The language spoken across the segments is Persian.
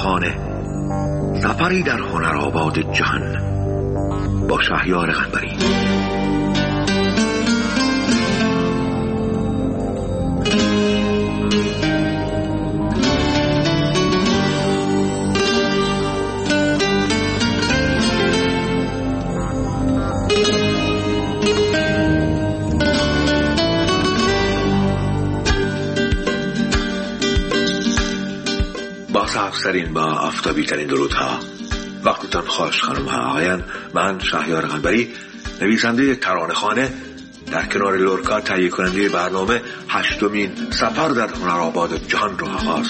خانه، سفری در هنرآباد جهان با شهریار قنبری. سرین با آفتابی ترین درودها، وقتتان خوش خانم ها آقایان. من شهریار قنبری، نویسنده ترانه‌خوانه، در کنار لورکا تهیه کننده برنامه 8مین سفر در هنرآباد جهان رو آغاز.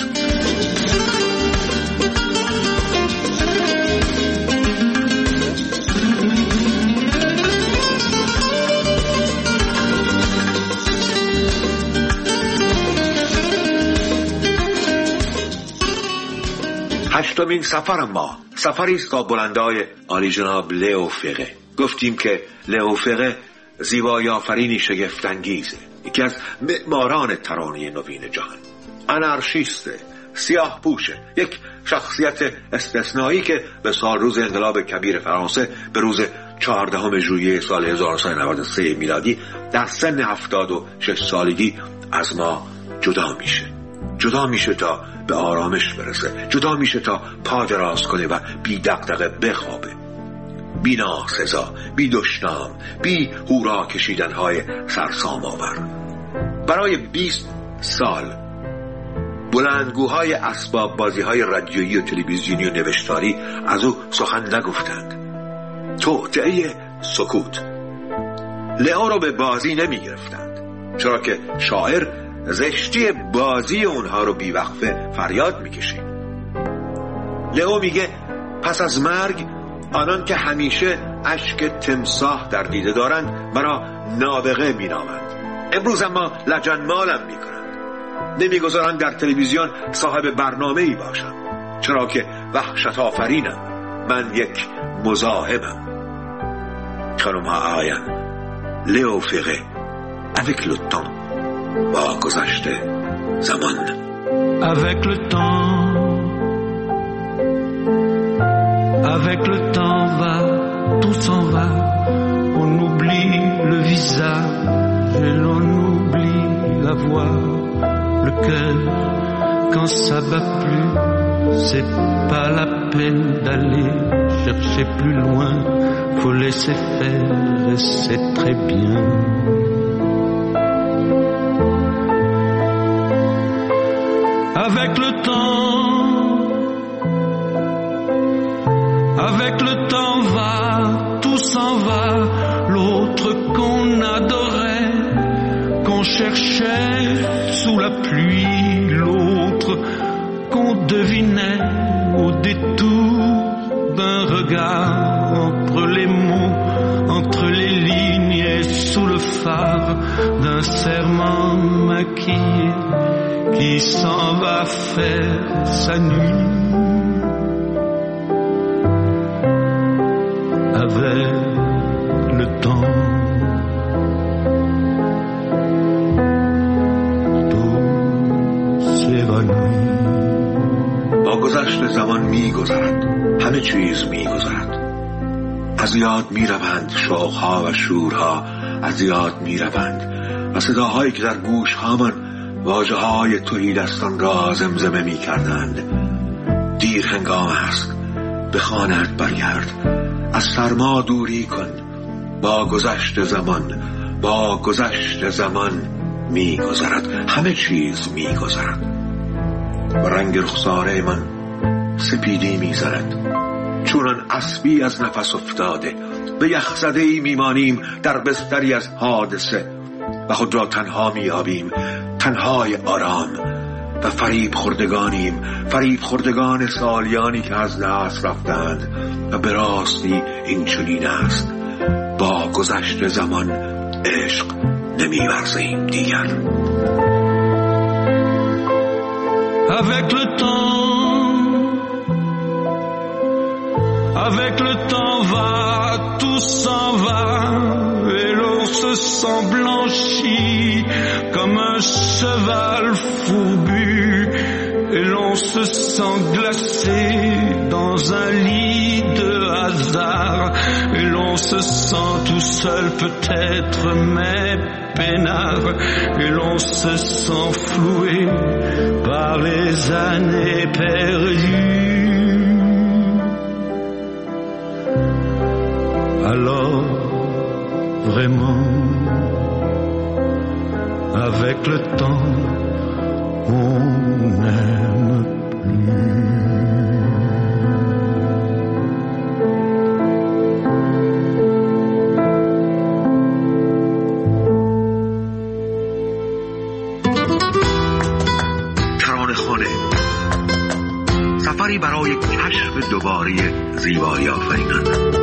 هشتمین سفر ما سفری است تا بلندای عالی جناب لئو فقه. گفتیم که لئو فقه زیبایی آفرینی شگفت انگیزه، یکی از معماران ترانه نوین جهان، آنارشیسته، سیاه پوشه، یک شخصیت استثنایی که به سال روز انقلاب کبیر فرانسه به روز 14 ژوئیه سال 1993 میلادی در سن 76 سالگی از ما جدا میشه تا به آرامش برسه، جدا میشه تا پا دراز کنه و بی دغدغه بخوابه، بی ناسزا، بی دشنام، بی هورا کشیدنهای سرسام آور. برای 20 سال بلندگوهای اسباب بازیهای رادیویی و تلویزیونی و نوشتاری از او سخن نگفتند. توطئه سکوت. لئو رو به بازی نمی گرفتند، چرا که شاعر زشتی بازی اونها رو بیوقفه فریاد میکشه. لئو میگه پس از مرگ آنان که همیشه اشک تمساح در دیده دارند مرا نابغه مینامند، امروز اما لجنمالم میکنند، نمیگذارند در تلویزیون صاحب برنامه‌ای باشم، چرا که وحشت آفرینم، من یک مزاحمم. خانم‌ها آقایان، لئو فقه avec le temps، با گذشته زمان. Avec le temps va, tout s'en va, on oublie le visage et l'on oublie la voix, le cœur quand ça bat plus, c'est pas la peine d'aller chercher plus loin, faut laisser faire et c'est très bien. Avec le temps va, tout s'en va, l'autre qu'on adorait, qu'on cherchait sous la pluie, l'autre qu'on devinait au détour d'un regard, entre les mots, entre les lignes et sous le phare d'un serment maquillé qui s'en va faire sa nuit. Avec le temps, tout s'évanouit. با گذشت زمان میگذرد، همه چیز میگذرد، از یاد میروند شوقها و شورها، از یاد میروند و صداهایی که در گوشهامان واژه‌های تهیدستان را زمزمه می‌کردند. دیر هنگام است، به خانه‌ات برگرد، از سرما دوری کن، با گذشت زمان می‌گذرد، همه چیز می‌گذرد و رنگ رخساره من سپیدی می‌زند، چونان اسبی از نفس افتاده به یخزده‌ای میمانیم در بستری از حادثه و خود را تنها میابیم، تنهای آرام و فریب خوردگان سالیانی که از دست رفتند. و به راستی این چنین است، با گذشت زمان عشق نمی‌ورزیم دیگر. Avec le temps va, tout s'en va, et l'on se sent blanchi comme un cheval fourbu, et l'on se sent glacé dans un lit de hasard, et l'on se sent tout seul peut-être, mais peinard, et l'on se sent floué par les années perdues. Alors, vraiment, avec le temps, on n'aime plus. ترانه‌خانه، سفری برای کشف دوباره زیبایی آفرینان،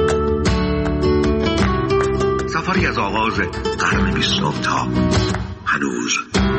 سفری از آغاز قرن 20 تا هنوز.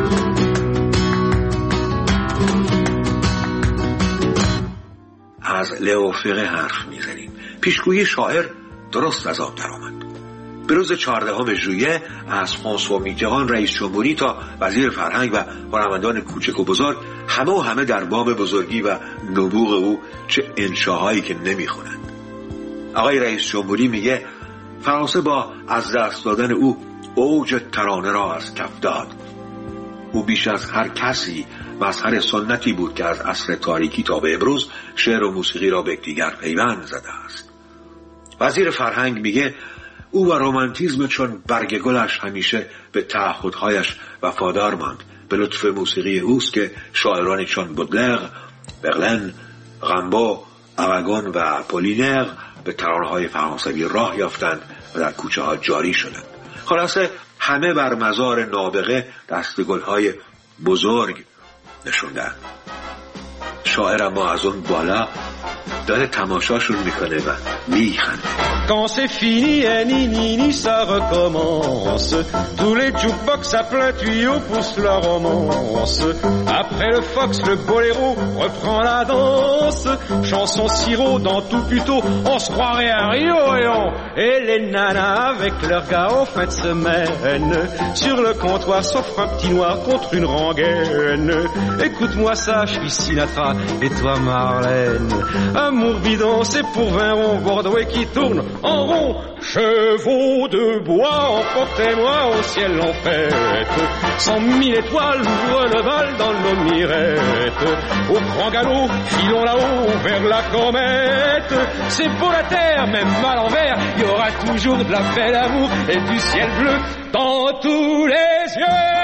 از لئو فقه حرف میزنیم. پیشگویی شاعر درست از آب در آمد. به روز 14 ژوئیه از فرانسوا میتران رئیس جمهوری تا وزیر فرهنگ و هنرمندان کوچک و بزرگ همه در باب بزرگی و نبوغ او چه انشاهایی که نمیخونند. آقای رئیس جمهوری میگه فرانسه با از دست دادن او اوج ترانه را از کف داد. او بیش از هر کسی مظهر سنتی بود که از عصر تاریکی تا به امروز شعر و موسیقی را به یکدیگر پیوند زده است. وزیر فرهنگ میگه او و رومانتیزم چون برگ گلش همیشه به تعهدهایش وفادار ماند. به لطف موسیقی اوست که شاعرانی چون بودلر، برلن، رامبو، آراگون و اپولینر به ترانه‌های فرانسوی راه یافتند و در کوچه ها جاری شدند. خلاصه همه بر مزار نابغه دستگل‌های بزرگ نشوندن. شاعر اما از اون بالا داره تماشاشون میکنه و میخنده. Quand c'est fini, ni ni ni, ça recommence. Tous les jukebox à plein tuyau poussent la romance. Après le fox, le boléro reprend la danse. Chanson sirop dans tout puto, on se croirait à Rio et les nanas avec leurs gars en fin de semaine. Sur le comptoir s'offre un petit noir contre une rengaine. Écoute-moi ça, je suis Sinatra et toi Marlène. Amour bidon, c'est pour 20 ronds Bordeaux qui tourne en rond. Chevaux de bois, emportez-moi au ciel en fête. 100 000 étoiles ouvrent le bal dans nos mirettes. Au grand galop, filons là-haut vers la comète. C'est pour la terre, même à l'envers, il y aura toujours de la belle amour et du ciel bleu dans tous les yeux.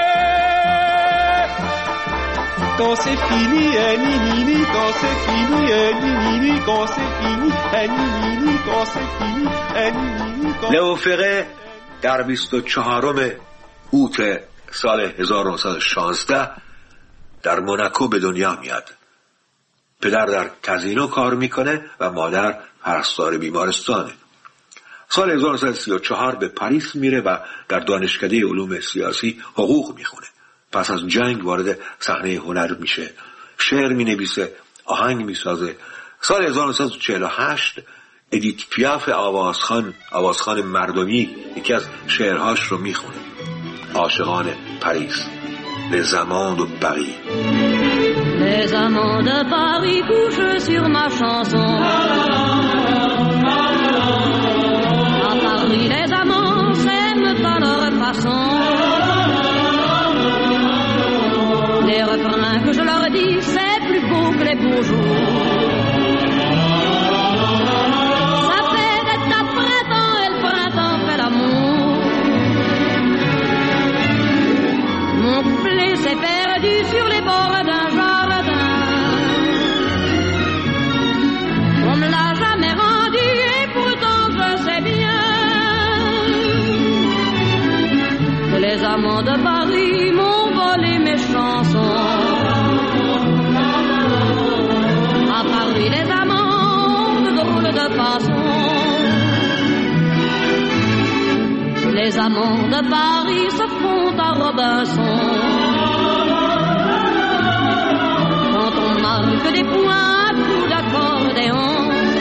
Quand c'est fini, ni ni ni, quand c'est fini, ni ni ni, quand c'est fini, ni ni ni, quand c'est fini, ni ni ni. لئو فقه در 24 اوت سال 1916 در موناکو به دنیا میاد. پدر در کازینو کار میکنه و مادر پرستار بیمارستانه. سال 1934 به پاریس میره و در دانشکده علوم سیاسی حقوق میخونه. پس از جنگ وارد صحنه هنر میشه. شعر مینویسه، آهنگ میسازه. سال 1948 ادیت پیاف آوازخان مردمی یکی از شعرهاش رو میخونه. عاشقان پاریس. Les amants de Paris. Les amants de Paris couchent sur ma chanson. À Paris les amants s'aiment pas leur façon. Les refrains que je leur dis, c'est plus beau que les beaux jours. Ça fait d'être à printemps et le printemps fait l'amour. Mon couplet s'est perdu sur les bords d'un jardin. On me l'a jamais rendu et pourtant je sais bien que les amants de Paris m'ont volé mes chansons. À Paris les amants ont de drôles de façons. Les amants de Paris se font à Robinson. Quand on marque des points à coups d'accordéon.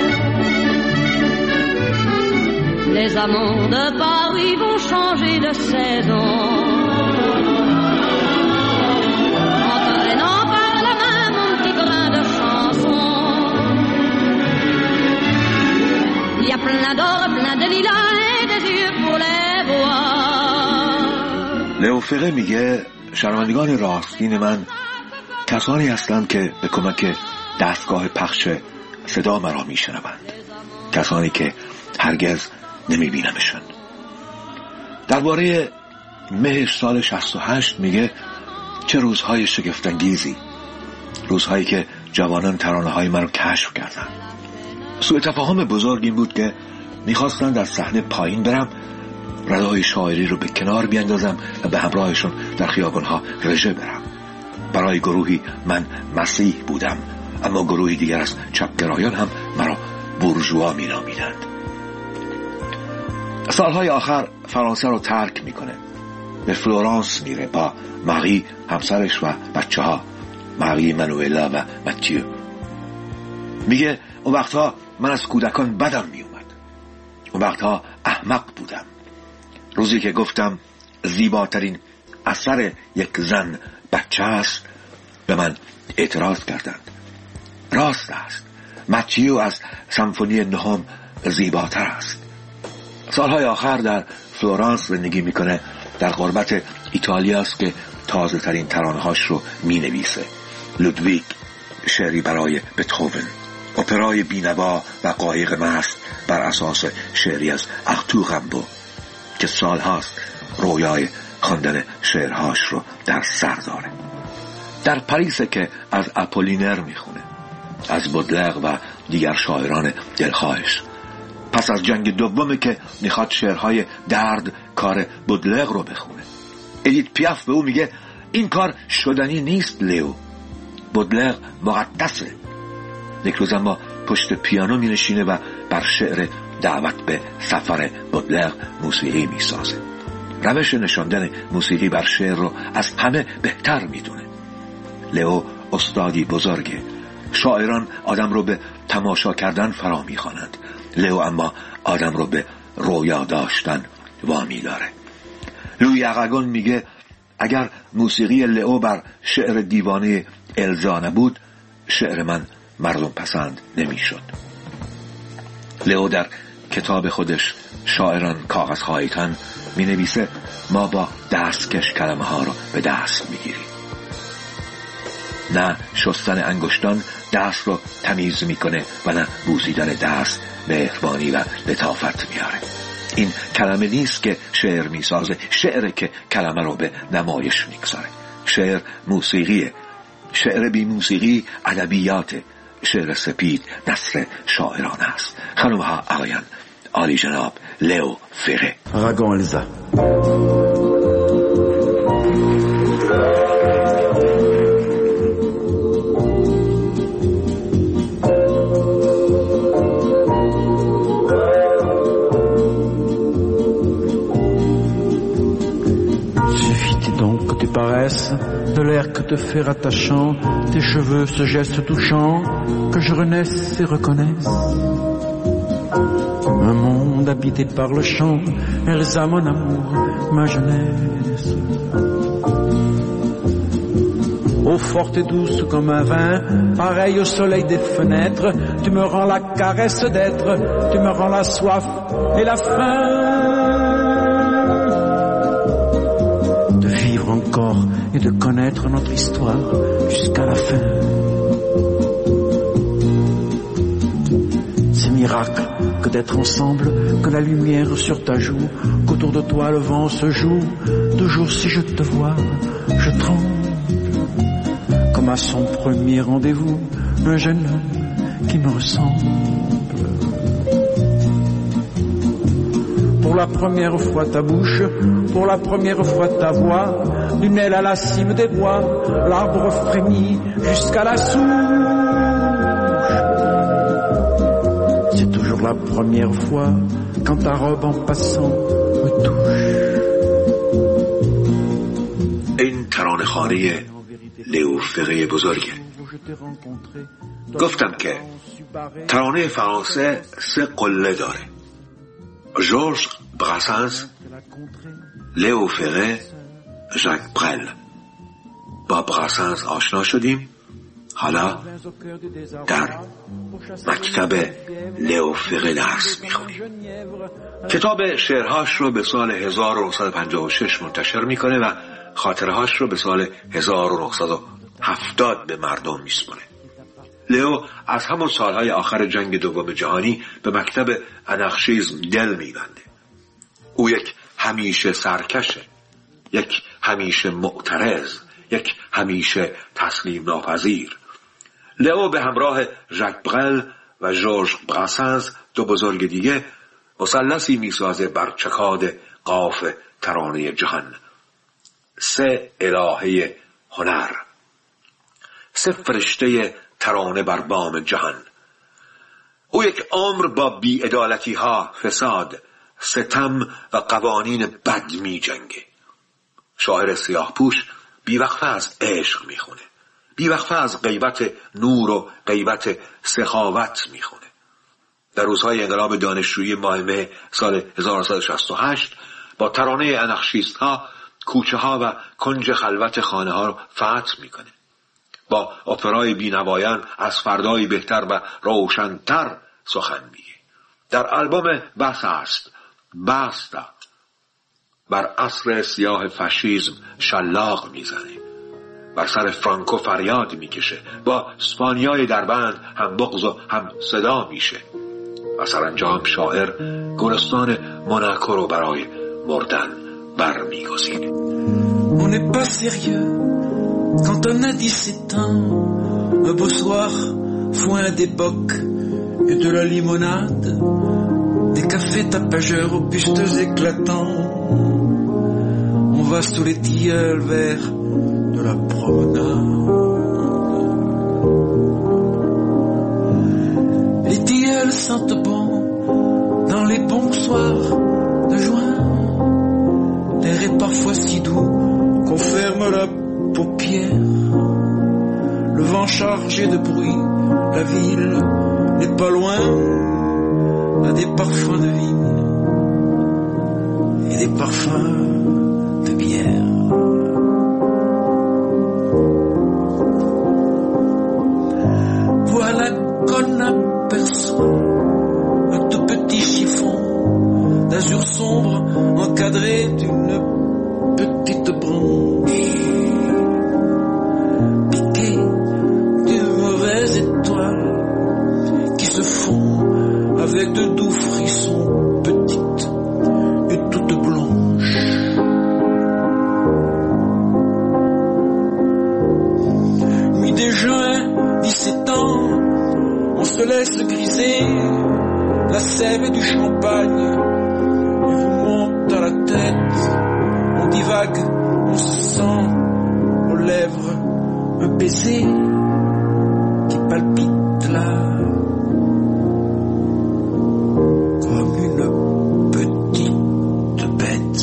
Les amants de Paris vont changer de saison. Entraînant par la main mon petit brin de فقه میگه شنوندگان راستین من کسانی هستند که به کمک دستگاه پخش صدا مرا میشنوند، کسانی که هرگز نمیبینمشون. درباره مه سال 68 میگه چه روزهای شگفت‌انگیزی، روزهایی که جوانان ترانه‌های من رو کشف کردن. سوء تفاهم بزرگ این بود که میخواستند از صحنه پایین برم، ردای شاعری رو به کنار بیاندازم و به همراهشون در خیابان‌ها رژه برم. برای گروهی من مسیح بودم، اما گروهی دیگر از چپگرایان هم مرا بورژوا می‌نامیدند. سالهای آخر فرانسه رو ترک میکنه، به فلورانس میره با ماری همسرش و بچه ها، ماری منوئلا و ماتیو. میگه اون وقتها من از کودکان بدم میومد، اون وقتها احمق بودم. روزی که گفتم زیباترین اثر یک زن بچه است، به من اعتراض کردند. راست است، ماتیو از سمفونی نهم زیباتر است. سالهای آخر در فلورانس زندگی میکنه، در غربت ایتالیا است که تازه ترین ترانه‌هاش رو مینویسه. لودویگ، شعری برای بتهوون، اپرای بینوا و قایق مست بر اساس شعری از آرتور رامبو که سالهاست رویای خواندن شعرهاش رو در سر داره. در پاریس که از اپولینر میخونه، از بودلر و دیگر شاعران دلخواهش. پس از جنگ دومه که میخواد شعرهای درد کار بودلر رو بخونه. ادیت پیاف به او میگه این کار شدنی نیست لیو، بودلر مقدسه. یک روز اما پشت پیانو مینشینه و بر شعر دعوت به سفر بودلر موسیقی میسازه. روش نشاندن موسیقی بر شعر رو از همه بهتر میدونه. لیو استادی بزرگه. شاعران آدم رو به تماشا کردن فرا میخوانند، لیو اما آدم رو به رویا داشتن وامی داره. لویی اراگون میگه اگر موسیقی لیو بر شعر دیوانه الزا نبود، شعر من مردم پسند نمیشد. لیو در کتاب خودش شاعران کاغذهایتن می نویسه ما با دستکش کلمه ها رو به دست می گیریم. نه شستن انگشتان دست رو تمیز میکنه و نه بوسیدن دست مهربانی و لطافت میاره. این کلمه نیست که شعر میسازه، شعر که کلمه رو به نمایش میگذاره. شعر موسیقیه، شعر بی موسیقی ادبیاته. شعر سپید نثر شاعران است. خانم‌ها آقایان، عالی جناب لیو فقه. Aragon Elsa. De l'air que te fait rattachant, tes cheveux, ce geste touchant, que je renaisse et reconnaisse un monde habité par le chant. Elsa, mon amour, ma jeunesse. Eau forte et douce comme un vin, pareil au soleil des fenêtres, tu me rends la caresse d'être, tu me rends la soif et la faim de vivre encore et de connaître notre histoire jusqu'à la fin. C'est miracle que d'être ensemble, que la lumière sur ta joue, qu'autour de toi le vent se joue. Toujours si je te vois, je tremble, comme à son premier rendez-vous, un jeune homme qui me ressemble. Pour la première fois ta bouche, pour la première fois ta voix, d'une aile à la cime des bois, l'arbre frémit jusqu'à la souche. C'est toujours la première fois quand ta robe en passant me touche. این ترانه خانه لیو فقه بزرگه. گفتم که ترانه فرانسه 3 قله داره: ژورژ براسانس، لیو فقه، ژاک برل. با براسانس آشنا شدیم، حالا در مکتب لیو فقه درس میخونیم. کتاب شعرهاش رو به سال 1956 منتشر میکنه و خاطرهاش رو به سال 1970 به مردم میسپاره. لئو از همون سالهای آخر جنگ دوم جهانی به مکتب اناخشیسم دل میبنده. او یک همیشه سرکشه، یک همیشه معترض، یک همیشه تسلیم ناپذیر. لئو به همراه ژاک برل و ژورژ براسنز، دو بزرگ دیگه، مثلثی میسازه بر چکاد قاف ترانه جهان. 3 الهه هنر، 3 فرشته ترانه بر بام جهان. او یک عمر با بی‌عدالتی ها، فساد، ستم و قوانین بد می جنگه. شاعر سیاه پوش بیوقفه از عشق میخونه، بیوقفه از غیبت نور و غیبت سخاوت میخونه. در روزهای انقلاب دانشجویی ماه مه سال 1968 با ترانه اناخشیست ها کوچه ها و کنج خلوت خانه ها رو فتح میکنه. با اپرای بینوایان از فردایی بهتر و روشن‌تر سخن میگه. در آلبوم باستا بر عصر سیاه فاشیسم شلاق میزنه، بر سر فرانکو فریاد میکشه، با اسپانیای دربند هم بغض و هم صدا میشه و سرانجام شاعر گلستان موناکو رو برای مردن برمیگزینه. On n'est pas sérieux quand on a 17 ans. Un beau soir, foin d'époque et de la limonade, des cafés tapageurs aux bustes éclatants. On va sous les tilleuls vers de la promenade. Les tilleuls sentent bon dans les bons soirs de juin. L'air est parfois si doux qu'on ferme la paupière. Le vent chargé de bruit, la ville n'est pas loin, a des parfums de vigne et des parfums de bière. Voilà qu'on aperçoit un tout petit chiffon d'azur sombre encadré d'une petite branche, piqué d'une mauvaise étoile qui se fond avec de doux frissons, petite et toute blanche. Nuit des juin, 17 ans, on se laisse griser la sève et du champagne, il vous monte à la tête, on divague, on se sent aux lèvres un baiser qui palpite là comme une petite bête.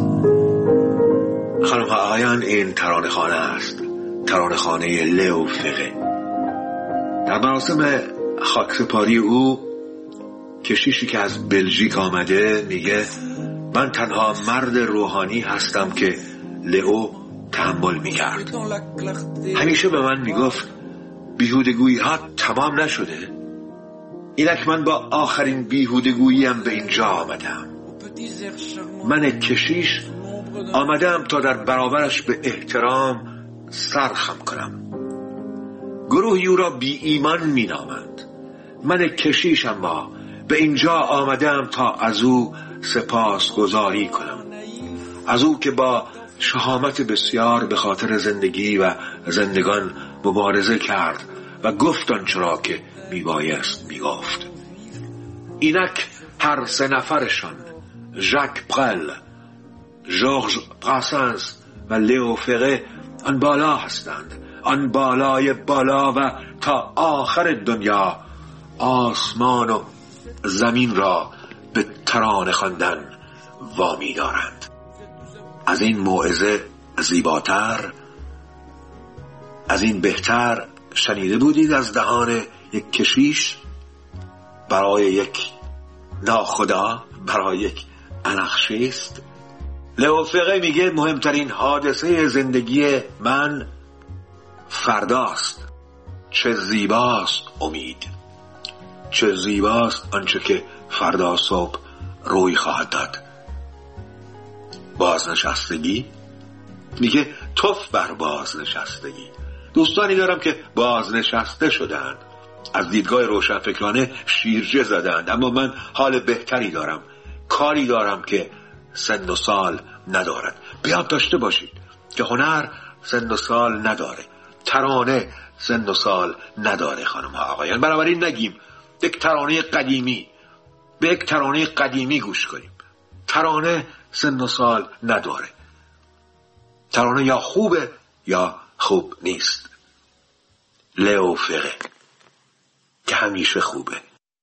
خانم ها آقایان، این ترانه خانه است، ترانه خانه لئو فقه. در مراسم خاکسپاری او کشیشی که از بلژیک آمده میگه من تنها مرد روحانی هستم که لئو تحمل میکرد. همیشه به من میگفت بیهودگویی ها تمام نشده. اینک من با آخرین بیهودگوییم به اینجا آمدم. من کشیش آمدم تا در برابرش به احترام سرخم کنم. گروهی او را بی ایمان می نامند. من کشیش اما به اینجا آمدم تا از او سپاسگزاری کنم، از او که با شهامت بسیار به خاطر زندگی و زندگان مبارزه کرد و گفت آنچه را که میبایست میگفت. اینک هر 3 نفرشان، ژاک برل، ژورژ براسنز و لئو فقه، آن بالا هستند، آن بالای بالا و تا آخر دنیا آسمان و زمین را به ترانه خواندن وامی دارند. از این موعظه زیباتر، از این بهتر شنیده بودید از دهان یک کشیش برای یک ناخدا، برای یک اناخشیست؟ لئو فقه میگه مهمترین حادثه زندگی من فرداست. چه زیباست امید، چه زیباست آنچه که فردا صبح روی خواهد داد. بازنشستگی، میگه توف بر بازنشستگی. دوستانی دارم که بازنشسته شدند، از دیدگاه روشنفکرانه شیرجه زدند، اما من حال بهتری دارم، کاری دارم که سن و سال ندارد. بیاد داشته باشید که هنر سن و سال نداره، ترانه سن و سال نداره خانم ها آقایان. بنابراین نگیم یک ترانه قدیمی، به یک ترانه قدیمی گوش کنیم. ترانه سن و سال نداره. ترانه یا خوبه یا خوب نیست. لئو فره که همیشه خوبه.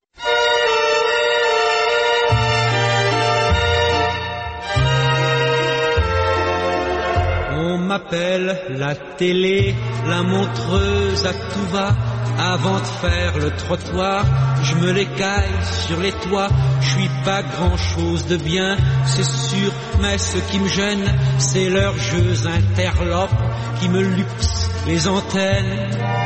On m'appelle la télé, la montreuse à tout va. Avant de faire le trottoir, je me l'écaille sur les toits. Je suis pas grand chose de bien, c'est sûr, mais ce qui me gêne, c'est leurs jeux interlopes qui me luxent les antennes.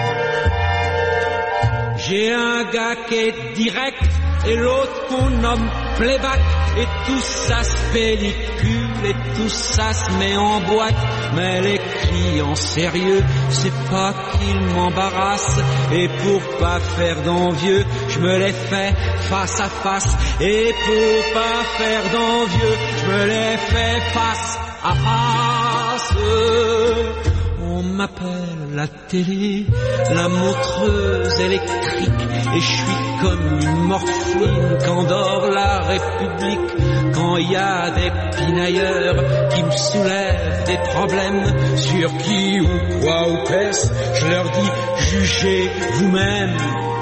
J'ai un gars qui est direct et l'autre qu'on nomme playback, et tout ça se pellicule et tout ça se met en boîte. Mais les clients sérieux, c'est pas qu'ils m'embarrassent, et pour pas faire d'envieux, je me les fais face à face. Et pour pas faire d'envieux, je me les fais face à face. On m'appelle la télé, la montreuse électrique, et je suis comme une morphine qu'endort la République. Quand il y a des pinailleurs qui me soulèvent des problèmes, sur qui ou quoi ou qu'est-ce, je leur dis jugez vous-même.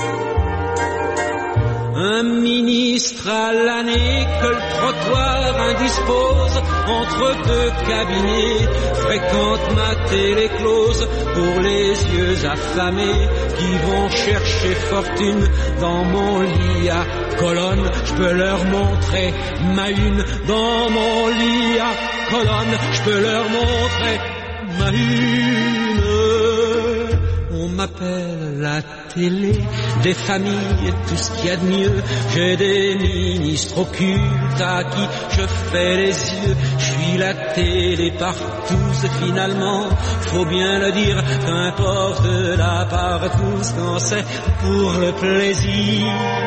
Un ministre à l'année que le trottoir indispose entre deux cabinets fréquente ma télé close pour les yeux affamés qui vont chercher fortune dans mon lit à colonne. Je peux leur montrer ma une dans mon lit à colonne. Je peux leur montrer ma une. On m'appelle la télé des familles et tout ce qu'il y a de mieux. J'ai des ministres occultes à qui je fais les yeux. Je suis la télé partout et finalement, faut bien le dire, qu'importe la partouze quand c'est pour le plaisir.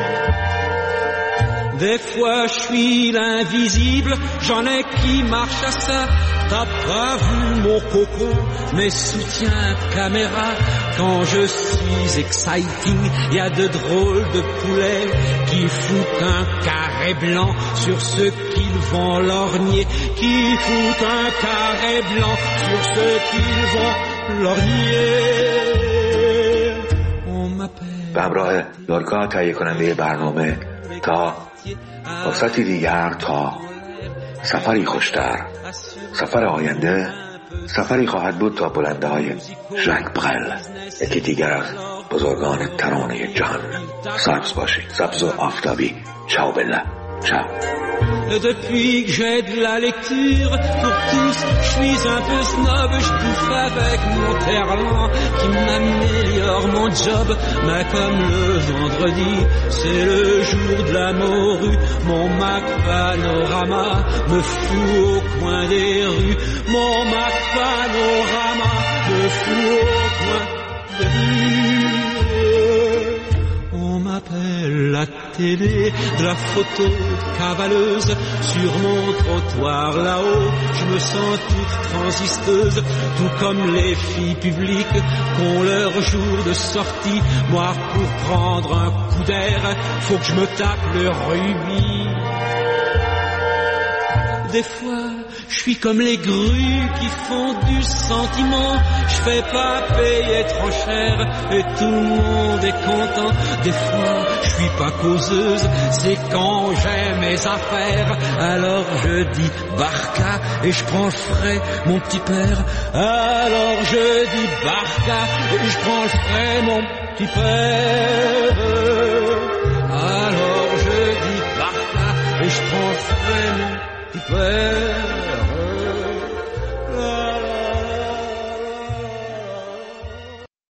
Des fois je suis l'invisible, j'en ai qui marchent à ça. T'as pas vu mon coco, mes soutiens caméra. Quand je suis exciting, y a de drôles de poulets qui foutent un carré blanc sur ceux qu'ils vont lorgner. Qui foutent un carré blanc sur ceux qu'ils vont lorgner. On m'appelle. به همراه لورکا تهیه کننده برنامه تا فرصتی دیگر، تا سفری خوشتر، سفر آینده، سفری خواهد بود تا بلنده های ژاک برل، یکی دیگر از بزرگان ترانه جهان. سبز باشید، سبز و آفتابی. چاو بله، چاو. Depuis que j'ai de la lecture pour tous, je suis un peu snob, je bouffe avec mon terlan qui m'améliore mon job. Mais comme le vendredi, c'est le jour de la morue, mon Mac Panorama me fout au coin des rues. Mon Mac Panorama me fout au coin des rues. On m'appelle la télé de la photo cavaleuse sur mon trottoir là-haut. Je me sens toute transisteuse, tout comme les filles publiques qu'ont leur jour de sortie. Moi, pour prendre un coup d'air, faut que je me tape le rubis. Des fois, je suis comme les grues qui font du sentiment. Je fais pas payer trop cher et tout le monde est content. Des fois, je suis pas causeuse, c'est quand j'ai mes affaires. Alors je dis barca et je prends le frais, mon petit père. Alors je dis barca et je prends le frais, mon petit père. Alors je dis barca et je prends le frais, mon petit père.